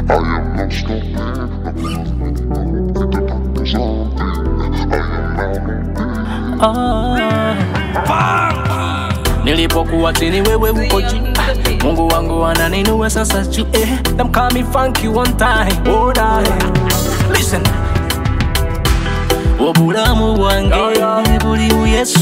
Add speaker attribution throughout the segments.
Speaker 1: am not stopping.
Speaker 2: Nilipokuwa chini wewe uko juu. Mungu wangu ananinua sasa juu. Them call me funky one time. Oh die. Listen. Obulamu wange buli mu Yesu.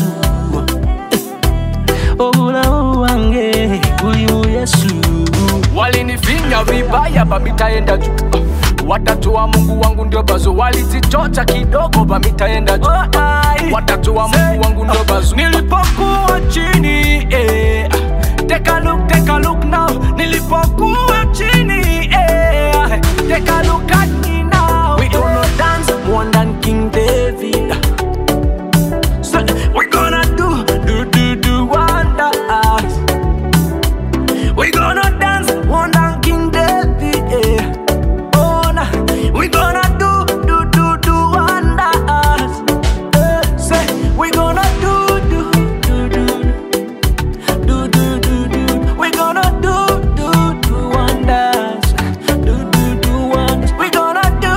Speaker 2: Obulamu wange buli mu Yesu. Walinifinya vibaya bamitaenda juu. Watatoa Mungu wangu ndio bazo. Walizichocha kidogo bamitaenda juu. Watatoa Mungu wangu ndio bazo. Nilipokuwa chini take a look now. Nilipokuwa chini take a look at me now. We gonna dance more than King David. So we gonna do wonders. We gonna dance more than King David. Oh nah, we gonna do wonders. Say we gonna do. We gonna do wonders. Do wonders. We gonna do.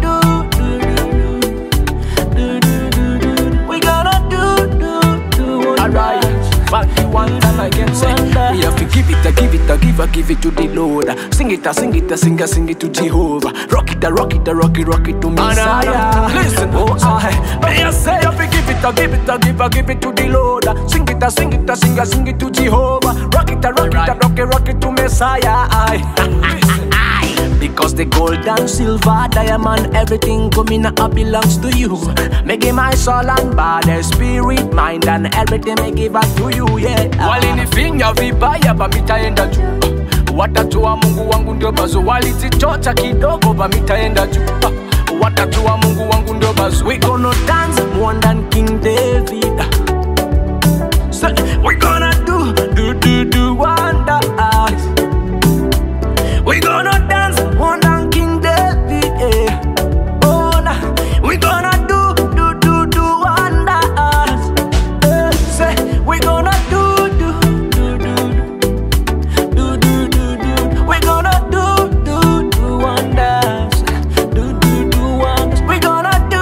Speaker 2: We gonna do wonders. Alright, fuck you one time again. Say we have to give it to the Lord. Sing it to Jehovah. Rock it to Messiah. Listen, oh I say you have to give it to the Lord. Sing it to Jehovah. Rock it to Messiah. Because the gold and silver, diamond, everything coming up belongs to you. Make my soul and body, spirit, mind and everything make it back to you, yeah. Walinifinya vibaya bamitaenda juu. Watatoa Mungu wangu ndio bazo. Walizichocha kidogo bamitaenda juu. Watatoa Mungu wangu ndio bazo. We gonna dance more than King David. So we gonna do wonders. We gonna dance more than King David. Oh nah, we gonna do wonders. Say we gonna do. We gonna do wonders. Do wonders. We gonna do.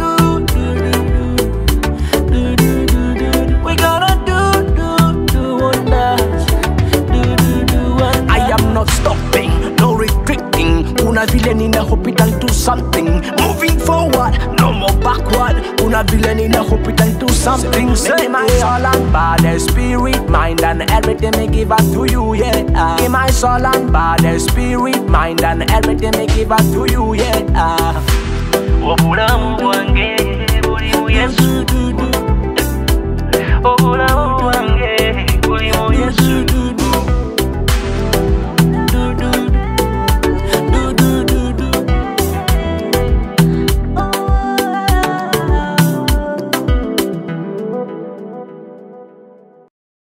Speaker 2: We gonna do wonders. I am not stopping, no retreating. Kuna vile nina hope it'll do something. Moving forward, no more backward. Kuna vile nina hope it'll do something. Say my soul and body, spirit, mind and everything may give back to you, yeah. Give my soul and body, spirit, mind and everything may give back to you, yeah. Obulamu wange